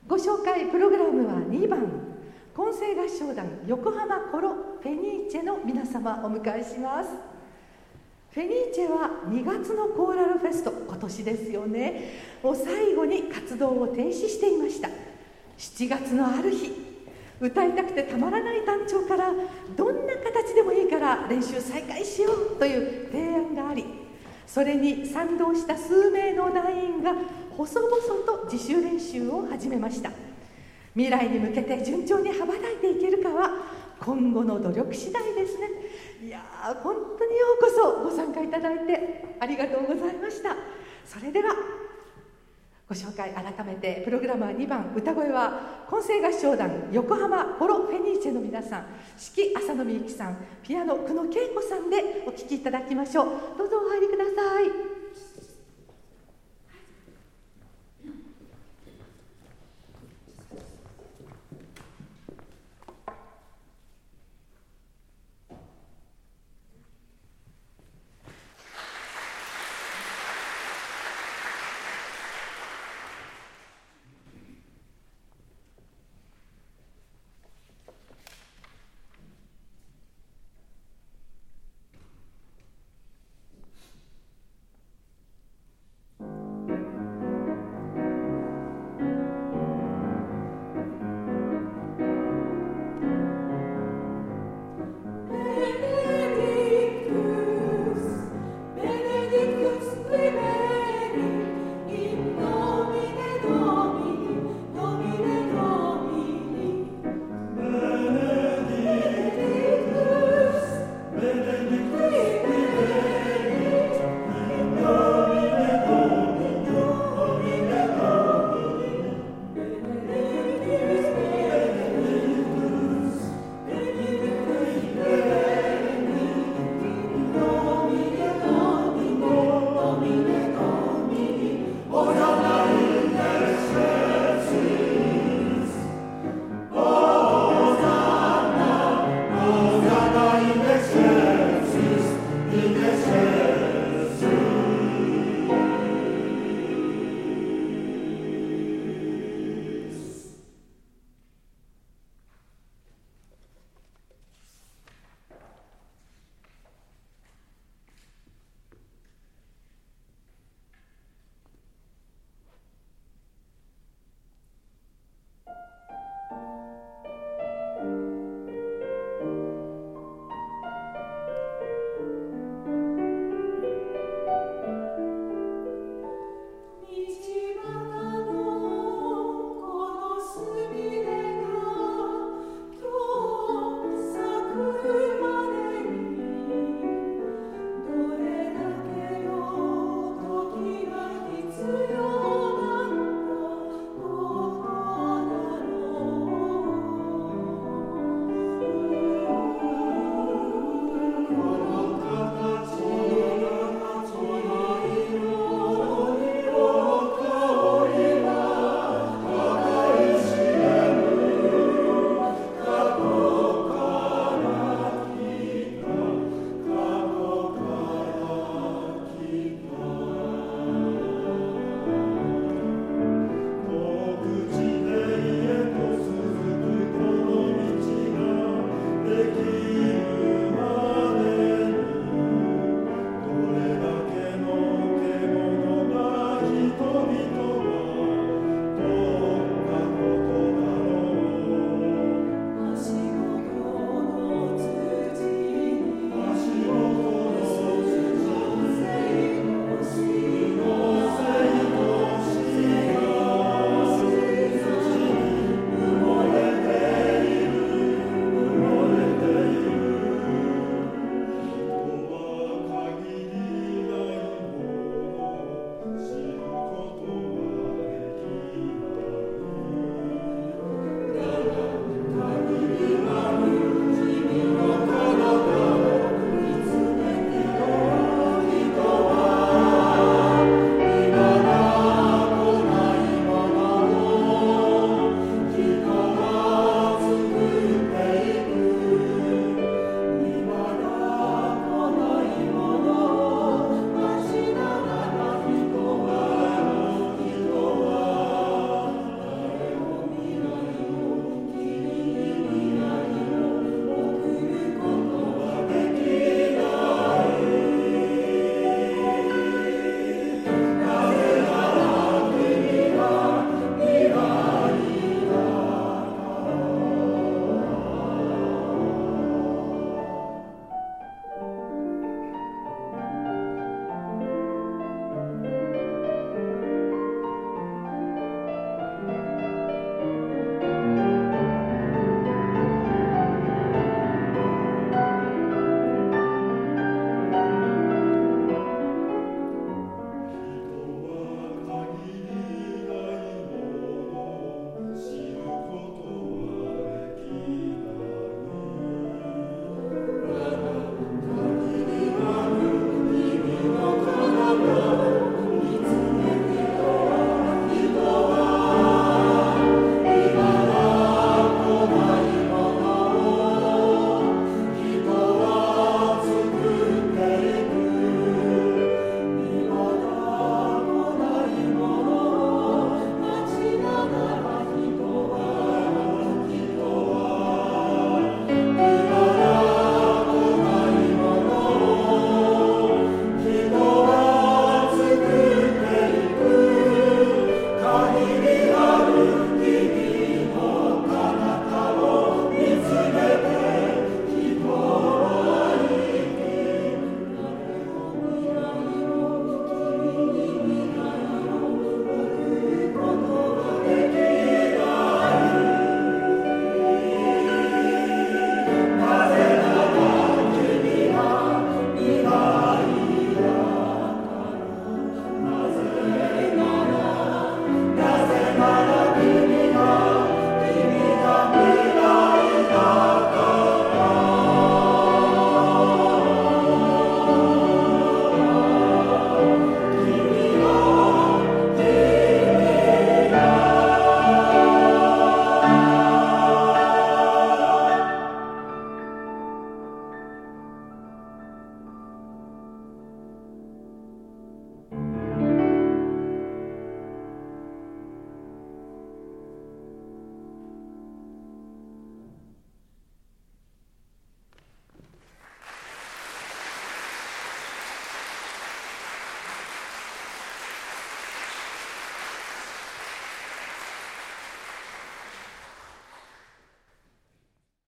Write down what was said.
ご紹介プログラムは2番、混声合唱団横浜コロ・フェニーチェの皆様をお迎えします。フェニーチェは2月のコーラルフェスト、今年ですよね、を最後に活動を停止していました。7月のある日、歌いたくてたまらない団長からどんな形でもいいから練習再開しようという提案があり、それに賛同した数名の団員が細々と自主練習を始めました。未来に向けて順調に羽ばたいていけるかは今後の努力次第ですね。いやー、本当にようこそご参加いただいてありがとうございました。それではご紹介改めて、プログラムは2番、歌声は混声合唱団横浜コロ・フェニーチェの皆さん、指揮浅野美幸さん、ピアノ久野恵子さんでお聴きいただきましょう。どうぞお入りください。